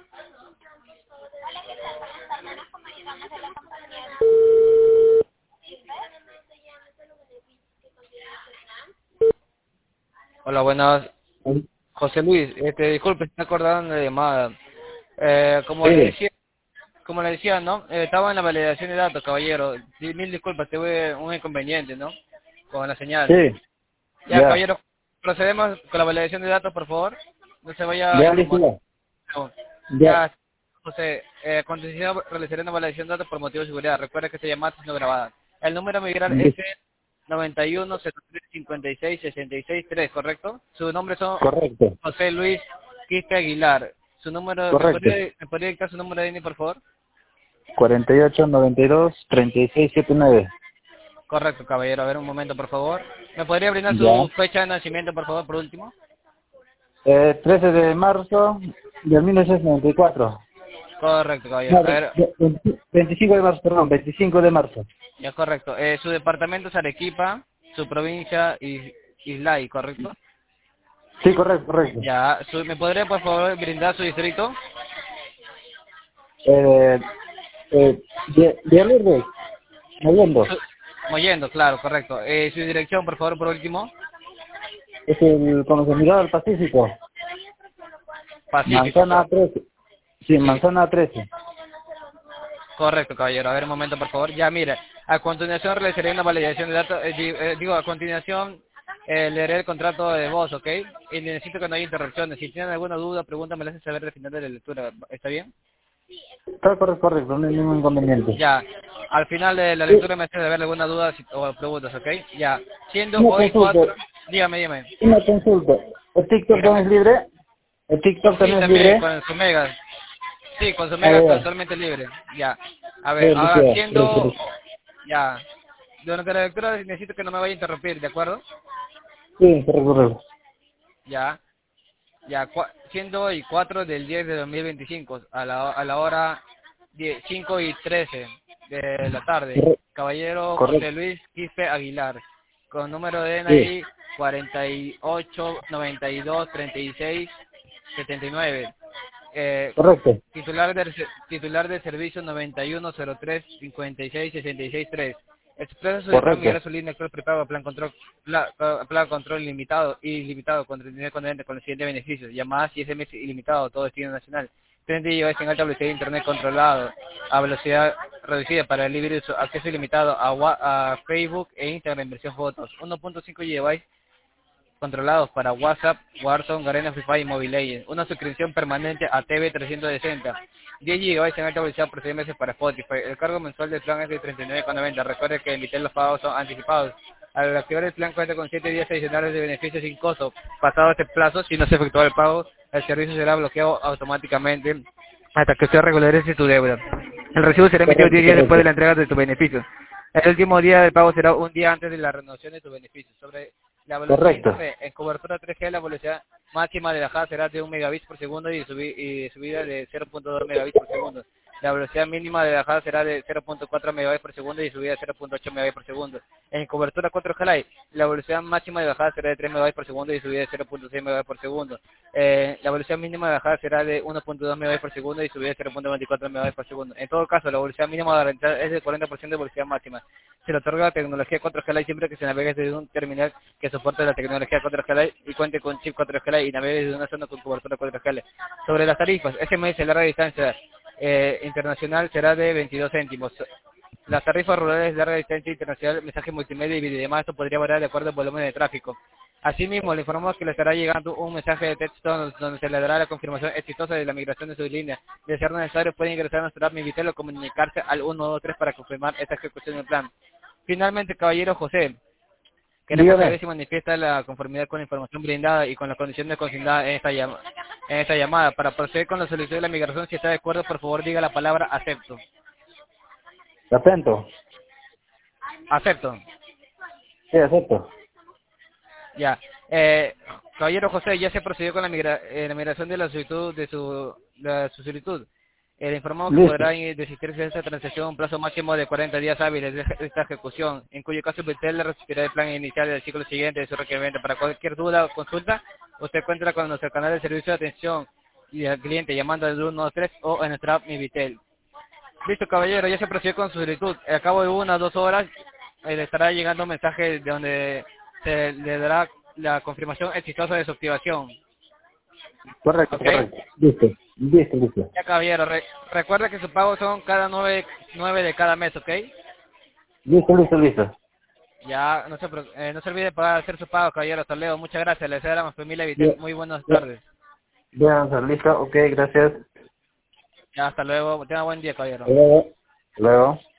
Hola, ¿qué tal? Buenas tardes, nos comunicamos de la compañía. Hola, buenas. Sí, José Luis, disculpe, estoy acordando de llamada. sí, Como le decía, ¿no? Estaba en la validación de datos, caballero. Mil disculpas, tuve un inconveniente, ¿no? Con la señal. sí, Ya, ya, caballero, procedemos con la validación de datos, por favor. No se vaya a ya listo, incomodar. ya, Ya, José, a continuación realizaré una validación de datos por motivo de seguridad. Recuerda que esta llamada está siendo grabada. El número migrar es listo, 91 03 56 66 3, ¿correcto? Su nombre son correcto, José Luis Quispe Aguilar. Su número, correcto. me podría dictar su número de INE, por favor? 48 92 36 79. Correcto, caballero. A ver, un momento, por favor. ¿Me podría brindar Ya. su fecha de nacimiento, por favor, por último? 13 de marzo de 1994. Correcto, caballero. No, A ver, 25 de marzo, perdón, 25 de marzo. ya correcto. Su departamento es Arequipa, su provincia Islay, ¿correcto? Sí, correcto, correcto. Ya, ¿me podría, por favor, brindar su distrito? Eh, de Lourdes, Mollendo. Mollendo, claro, correcto. Su dirección, por favor, por último. Es el conocimiento del Pacífico. Pacífico, Manzana 13. Sí, sí, Manzana 13. correcto, caballero. A ver, un momento, por favor. Ya, mire, a continuación realizaré una validación de datos. Digo, a continuación leeré el contrato de voz, ¿ok? Y necesito que no haya interrupciones. Si tienen alguna duda, pregunta, me la hacen saber al final de la lectura. ¿Está bien? Está correcto, correcto, no hay ningún inconveniente. Ya, al final de la Sí, lectura me hace saber alguna duda o preguntas, ¿ok? Ya, siendo una hoy consulta, 4, dígame, dígame. una consulta. ¿El TikTok Dígame. también es libre? ¿El TikTok Sí, también es también, libre? con su mega. Sí, con su A mega ver, totalmente libre. Ya. A ver, ahora liquida, siendo... correcto. Ya. Durante la lectura necesito que no me vaya a interrumpir, ¿de acuerdo? Sí, correcto, correcto. Ya. Ya, siendo hoy 4 del 10 de 2025, a la hora 5 y 13 de la tarde. Caballero José Correcto, Luis Quispe Aguilar, con número de sí, DNI 48 92 36 79. correcto, Titular de servicio 91 03 56 66 3. Expresa su deseo de correcto, migrar su línea actual prepago a plan control ilimitado con 39 con los siguientes beneficios: llamadas y SMS ilimitado, todo destino nacional. 30 GB en alta velocidad de internet controlado a velocidad reducida para el libre uso, acceso ilimitado a Facebook e Instagram en versión fotos, 1.5 GB controlados para WhatsApp, Warzone, Garena Free Fire y Mobile Legends. Una suscripción permanente a TV 360. 10 GB en alta velocidad por 6 meses para Spotify. El cargo mensual del plan es de 39,90. Recuerde que emitir los pagos son anticipados. Al activar el plan cuenta con 7 días adicionales de beneficios sin costo. Pasado este plazo, si no se efectúa el pago, el servicio será bloqueado automáticamente hasta que usted regularice su deuda. El recibo será emitido 10 correcto, días después de correcto, la entrega de tu beneficio. El último día de pago será un día antes de la renovación de tu beneficio. Sobre la velocidad de correcto, internet, en cobertura 3G la velocidad máxima de bajada será de 1 megabits por segundo y de subida de 0.2 megabits por segundo. La velocidad mínima de bajada será de 0.4 megabits por segundo y subida de 0.8 megabits por segundo. En cobertura 4G Lite, la velocidad máxima de bajada será de 3 megabits por segundo y subida de 0.6 megabits por segundo. La velocidad mínima de bajada será de 1.2 megabits por segundo y subida de 0.24 megabits por segundo. En todo caso, la velocidad mínima de garantía es del 40% de velocidad máxima. Se le otorga la tecnología 4G Lite siempre que se navegue desde un terminal que soporte la tecnología 4G Lite y cuente con chip 4G Lite y navegue desde una zona con cobertura 4G Lite. Sobre las tarifas, SMS larga distancia internacional será de 22 céntimos. Las tarifas rurales de larga distancia internacional, mensaje multimedia y videollamada, esto podría variar de acuerdo al volumen de tráfico. Asimismo, le informamos que le estará llegando un mensaje de texto donde se le dará la confirmación exitosa de la migración de su línea. De ser necesario, puede ingresar a nuestra app Mivitel o comunicarse al 123 para confirmar esta ejecución del plan. Finalmente, caballero José, queremos saber dígame. si manifiesta la conformidad con la información brindada y con la condición de consignada en esta llamada. Para proceder con la solicitud de la migración, si está de acuerdo, por favor diga la palabra acepto. Atento, Acepto. sí, acepto. Ya. Caballero José, ya se procedió con la migración de la solicitud de su solicitud. Le informamos que Listo, podrá desistirse de esta transacción un plazo máximo de 40 días hábiles de esta ejecución, en cuyo caso usted le recibirá el plan inicial del ciclo siguiente de su requerimiento. Para cualquier duda o consulta, usted cuenta con nuestro canal de servicio de atención y al cliente llamando al 123 o en nuestra app Mi Vitel. Listo, caballero, ya se procedió con su solicitud. Al cabo de 1 o 2 horas le estará llegando un mensaje de donde se le dará la confirmación exitosa de su activación. Correcto, ¿Ok? correcto. Listo. Ya, caballero, recuerda que sus pagos son cada 9 de cada mes, ¿ok? Listo. Ya, no se olvide para hacer su pago, caballero. Hasta luego. Muchas gracias. Les deseo a la familia Vitel. Bien, Muy buenas tardes. bien, listo, ok, gracias. Ya, hasta luego. Tenga buen día, caballero. Luego.